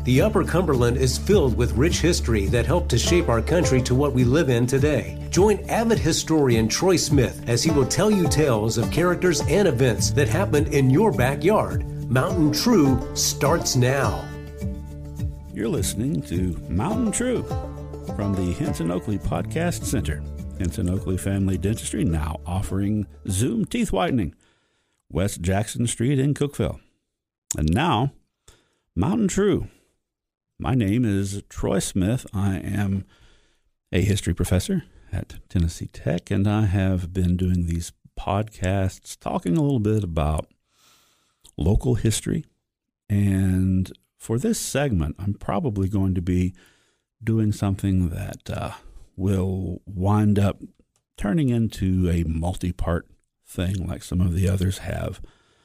The Upper Cumberland is filled with rich history that helped to shape our country to what we live in today. Join avid historian Troy Smith as he will tell you tales of characters and events that happened in your backyard. Mountain True starts now. You're listening to Mountain True from the Henson Oakley Podcast Center. Henson Oakley Family Dentistry now offering Zoom teeth whitening, West Jackson Street in Cookeville. And now, Mountain True. My name is Troy Smith. I am a history professor at Tennessee Tech, and I have been doing these podcasts talking a little bit about local history. And for this segment, I'm probably going to be doing something that will wind up turning into a multi-part thing like some of the others have.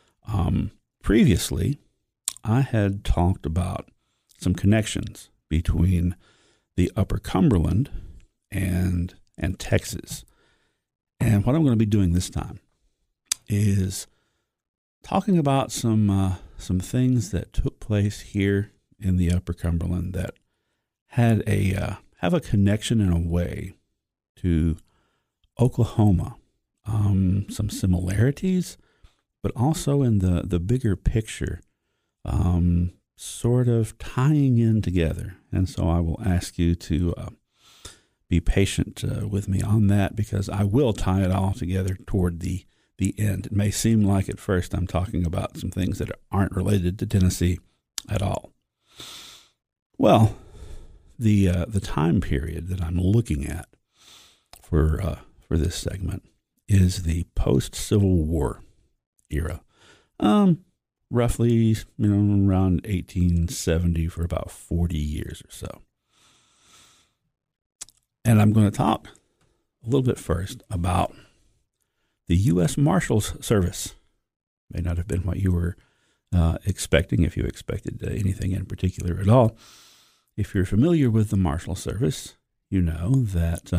Previously, I had talked about some connections between the Upper Cumberland and Texas. And what I'm going to be doing this time is talking about some things that took place here in the Upper Cumberland that had have a connection in a way to Oklahoma. Some similarities, but also in the bigger picture, sort of tying in together. And so I will ask you to be patient with me on that, because I will tie it all together toward the end. It may seem like at first I'm talking about some things that aren't related to Tennessee at all. Well, the time period that I'm looking at for this segment is the post-Civil War era. Roughly, around 1870 for about 40 years or so. And I'm going to talk a little bit first about the U.S. Marshals Service. May not have been what you were expecting, if you expected anything in particular at all. If you're familiar with the Marshal Service, you know that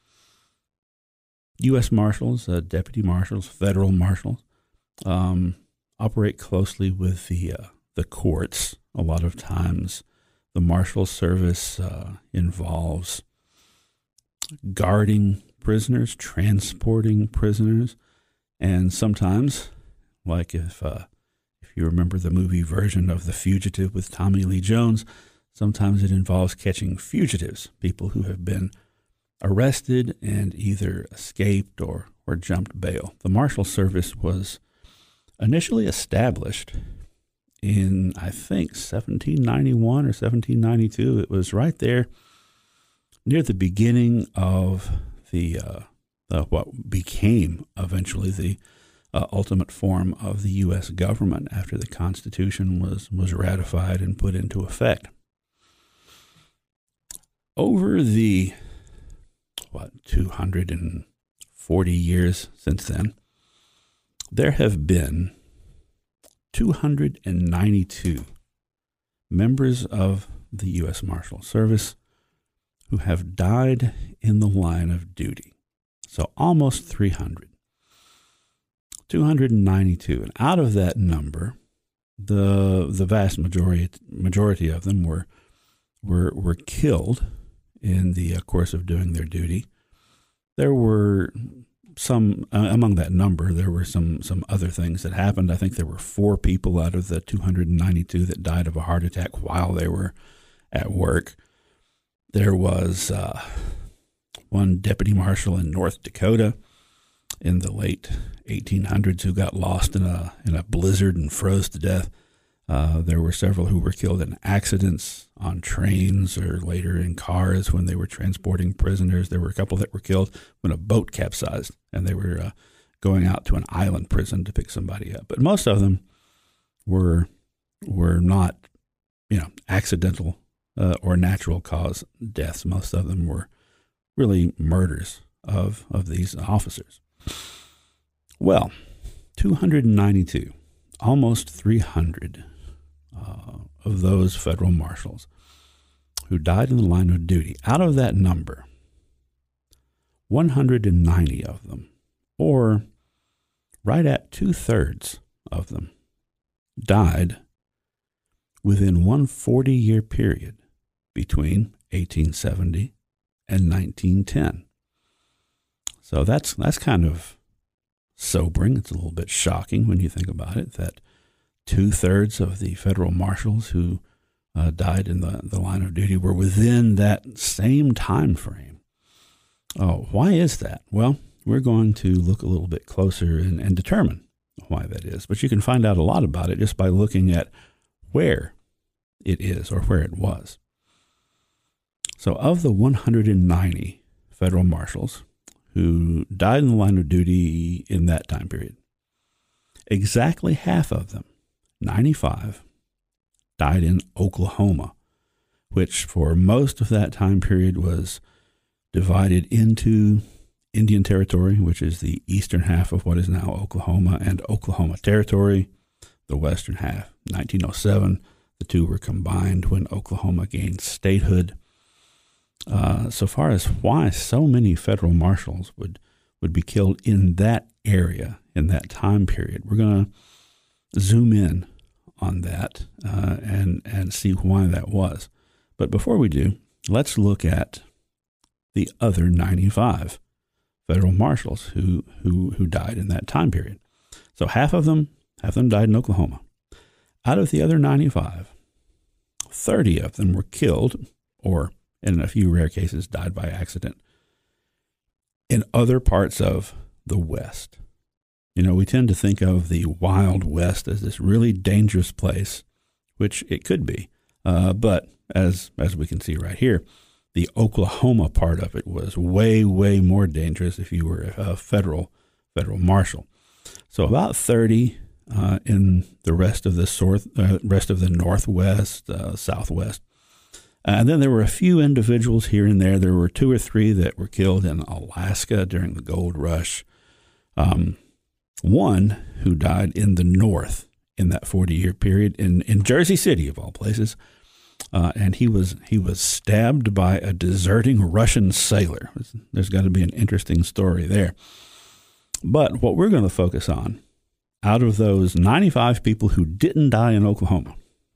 U.S. Marshals, Deputy Marshals, Federal Marshals, operate closely with the courts. A lot of times the Marshal Service involves guarding prisoners, transporting prisoners, and sometimes, like if you remember the movie version of The Fugitive with Tommy Lee Jones, sometimes it involves catching fugitives, people who have been arrested and either escaped or jumped bail. The Marshal Service was initially established in, I think, 1791 or 1792. It was right there near the beginning of the what became eventually the ultimate form of the U.S. government after the Constitution was ratified and put into effect. Over the 240 years since then, there have been 292 members of the U.S. Marshal Service who have died in the line of duty. So almost 300. 292. And out of that number, the vast majority of them were killed in the course of doing their duty. There were some, among that number, there were some other things that happened. I think there were 4 people out of the 292 that died of a heart attack while they were at work. There was one deputy marshal in North Dakota in the late 1800s who got lost in a blizzard and froze to death. There were several who were killed in accidents on trains or later in cars when they were transporting prisoners. There were a couple that were killed when a boat capsized and they were going out to an island prison to pick somebody up. But most of them were not, accidental or natural cause deaths. Most of them were really murders of these officers. Well, 292, almost 300 of those federal marshals who died in the line of duty. Out of that number, 190 of them, or right at 2/3 of them, died within one 40-year period between 1870 and 1910. So that's kind of sobering. It's a little bit shocking when you think about it, that 2/3 of the federal marshals who died in the line of duty were within that same time frame. Oh, why is that? Well, we're going to look a little bit closer and determine why that is. But you can find out a lot about it just by looking at where it is or where it was. So of the 190 federal marshals who died in the line of duty in that time period, exactly half of them, 95, died in Oklahoma, which for most of that time period was divided into Indian Territory, which is the eastern half of what is now Oklahoma, and Oklahoma Territory, the western half. 1907, the two were combined when Oklahoma gained statehood. So far as why so many federal marshals would be killed in that area, in that time period, we're going to zoom in on that and see why that was. But before we do, let's look at the other 95 federal marshals who died in that time period. So half of them died in Oklahoma. Out of the other 95, 30 of them were killed, or in a few rare cases died by accident, in other parts of the West. You know, we tend to think of the Wild West as this really dangerous place, which it could be. But as we can see right here, the Oklahoma part of it was way, way more dangerous if you were a federal marshal. So about 30 in the rest of the Northwest, Southwest. And then there were a few individuals here and there. There were 2 or 3 that were killed in Alaska during the gold rush. One who died in the North in that 40-year period in Jersey City, of all places. And he was stabbed by a deserting Russian sailor. There's got to be an interesting story there. But what we're going to focus on, out of those 95 people who didn't die in Oklahoma,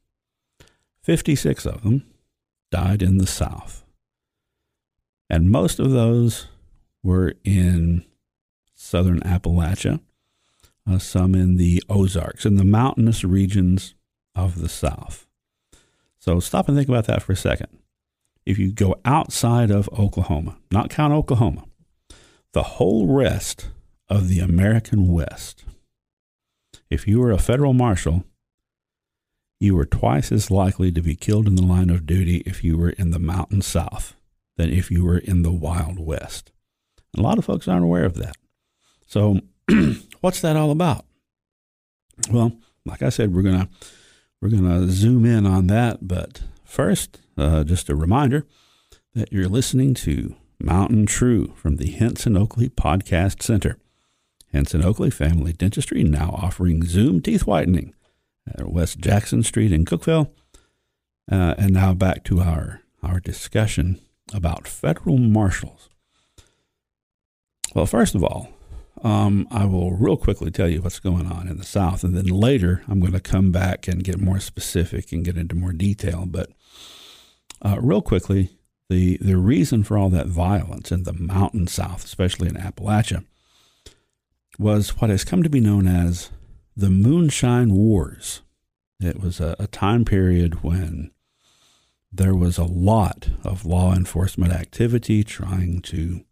56 of them died in the South. And most of those were in southern Appalachia, some in the Ozarks, in the mountainous regions of the South. So stop and think about that for a second. If you go outside of Oklahoma, not count Oklahoma, the whole rest of the American West, if you were a federal marshal, you were twice as likely to be killed in the line of duty if you were in the mountain South than if you were in the Wild West. And a lot of folks aren't aware of that. So what's that all about? Well, like I said, we're gonna zoom in on that. But first, just a reminder that you're listening to Mountain True from the Henson Oakley Podcast Center. Henson Oakley Family Dentistry now offering Zoom teeth whitening at West Jackson Street in Cookeville. And now back to our discussion about federal marshals. Well, first of all, I will real quickly tell you what's going on in the South, and then later I'm going to come back and get more specific and get into more detail. But real quickly, the reason for all that violence in the mountain South, especially in Appalachia, was what has come to be known as the Moonshine Wars. It was a time period when there was a lot of law enforcement activity trying to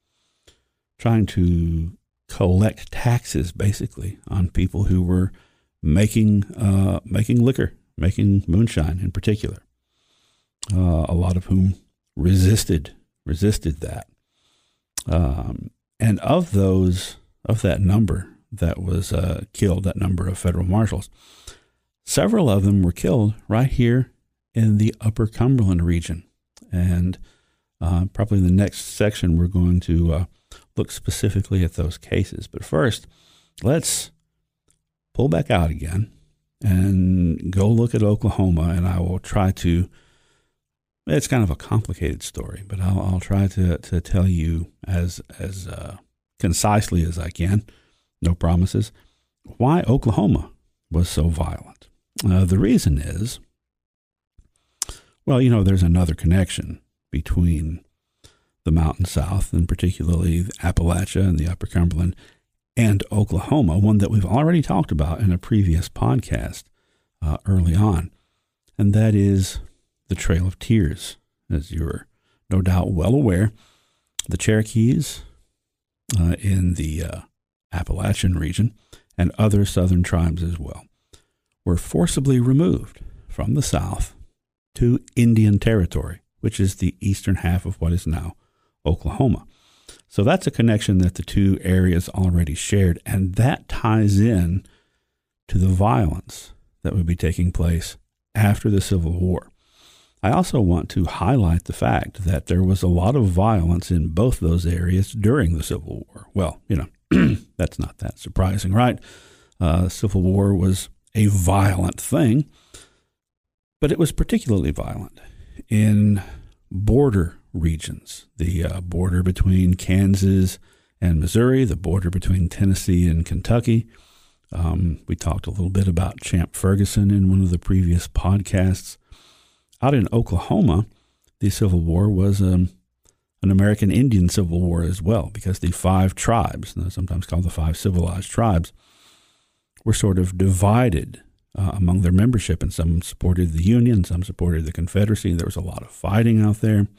collect taxes, basically, on people who were making liquor, making moonshine in particular. A lot of whom resisted that. And of that number that was killed, that number of federal marshals, several of them were killed right here in the Upper Cumberland region. And probably in the next section, we're going to look specifically at those cases. But first, let's pull back out again and go look at Oklahoma, and I will try to, it's kind of a complicated story, but I'll try to tell you as concisely as I can, no promises, why Oklahoma was so violent. The reason is Well, there's another connection between the Mountain South, and particularly Appalachia and the Upper Cumberland, and Oklahoma, one that we've already talked about in a previous podcast early on, and that is the Trail of Tears. As you're no doubt well aware, the Cherokees in the Appalachian region, and other southern tribes as well, were forcibly removed from the South to Indian Territory, which is the eastern half of what is now Oklahoma. So that's a connection that the two areas already shared, and that ties in to the violence that would be taking place after the Civil War. I also want to highlight the fact that there was a lot of violence in both those areas during the Civil War. Well, that's not that surprising, right? Civil War was a violent thing, but it was particularly violent in border regions, the border between Kansas and Missouri, the border between Tennessee and Kentucky. We talked a little bit about Champ Ferguson in one of the previous podcasts. Out in Oklahoma, the Civil War was an American Indian Civil War as well, because the 5 tribes, sometimes called the 5 civilized tribes, were sort of divided among their membership, and some supported the Union, some supported the Confederacy. There was a lot of fighting out there,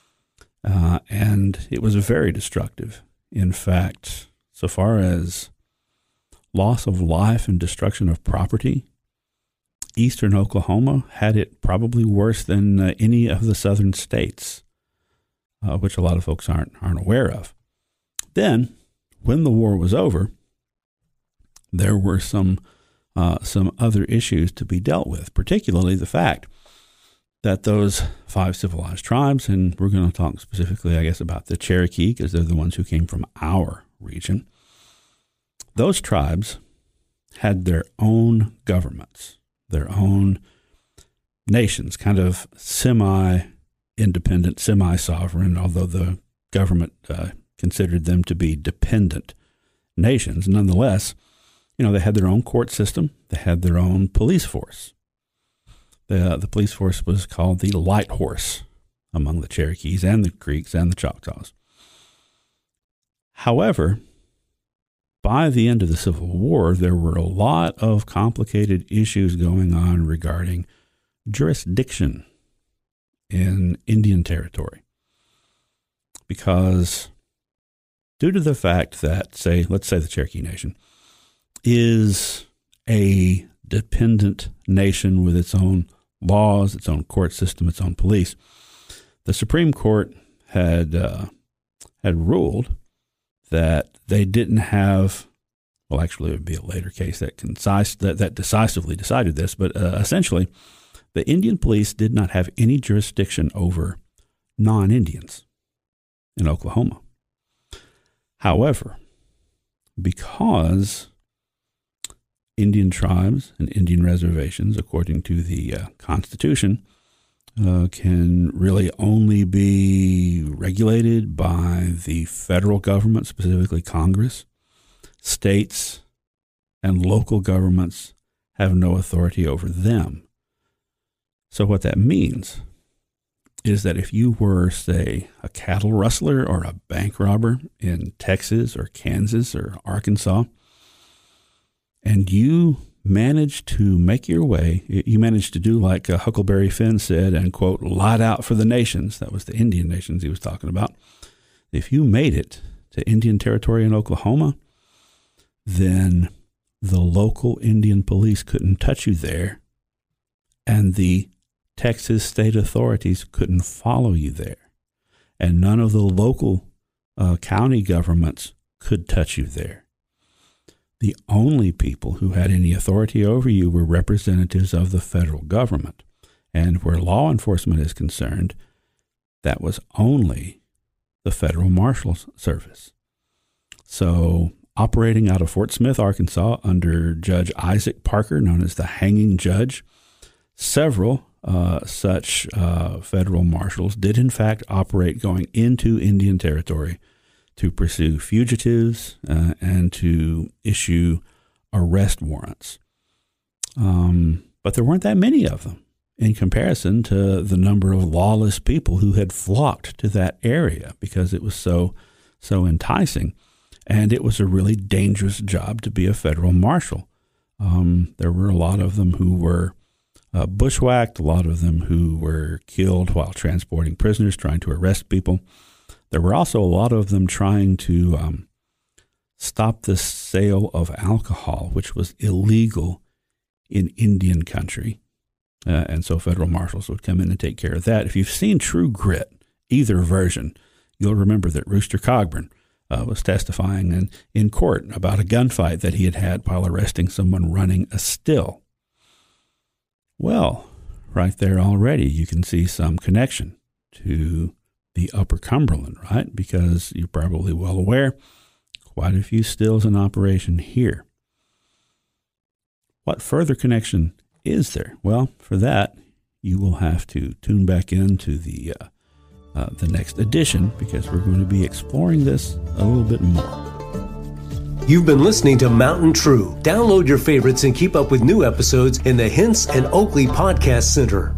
and it was very destructive. In fact, so far as loss of life and destruction of property, eastern Oklahoma had it probably worse than any of the southern states, which a lot of folks aren't aware of. Then, when the war was over, there were some other issues to be dealt with, particularly the fact that those 5 civilized tribes, and we're going to talk specifically, I guess, about the Cherokee, because they're the ones who came from our region. Those tribes had their own governments, their own nations, kind of semi-independent, semi-sovereign, although the government considered them to be dependent nations. Nonetheless, they had their own court system. They had their own police force. The police force was called the Light Horse among the Cherokees and the Creeks and the Choctaws. However, by the end of the Civil War, there were a lot of complicated issues going on regarding jurisdiction in Indian Territory. Because due to the fact that, let's say the Cherokee Nation is a dependent nation with its own laws, its own court system, its own police, the Supreme Court had ruled that they didn't have, well, actually, it would be a later case that decisively decided this, but essentially, the Indian police did not have any jurisdiction over non-Indians in Oklahoma. However, because Indian tribes and Indian reservations, according to the Constitution, can really only be regulated by the federal government, specifically Congress. States and local governments have no authority over them. So what that means is that if you were, say, a cattle rustler or a bank robber in Texas or Kansas or Arkansas, and you managed to make your way, you managed to do like Huckleberry Finn said and, quote, light out for the nations, that was the Indian nations he was talking about. If you made it to Indian Territory in Oklahoma, then the local Indian police couldn't touch you there, and the Texas state authorities couldn't follow you there, and none of the local county governments could touch you there. The only people who had any authority over you were representatives of the federal government. And where law enforcement is concerned, that was only the Federal Marshal Service. So, operating out of Fort Smith, Arkansas, under Judge Isaac Parker, known as the Hanging Judge, several such federal marshals did in fact operate going into Indian Territory to pursue fugitives and to issue arrest warrants. But there weren't that many of them. in comparison to the number of lawless people who had flocked to that area because it was so enticing. And it was a really dangerous job to be a federal marshal. There were a lot of them who were bushwhacked, a lot of them who were killed while transporting prisoners, trying to arrest people. There were also a lot of them trying to stop the sale of alcohol, which was illegal in Indian country. And so federal marshals would come in and take care of that. If you've seen True Grit, either version, you'll remember that Rooster Cogburn was testifying in court about a gunfight that he had had while arresting someone running a still. Well, right there already you can see some connection to the Upper Cumberland, right? Because you're probably well aware, quite a few stills in operation here. What further connection is there? Well, for that, you will have to tune back into the next edition because we're going to be exploring this a little bit more. You've been listening to Mountain True. Download your favorites and keep up with new episodes in the Hints and Oakley Podcast Center.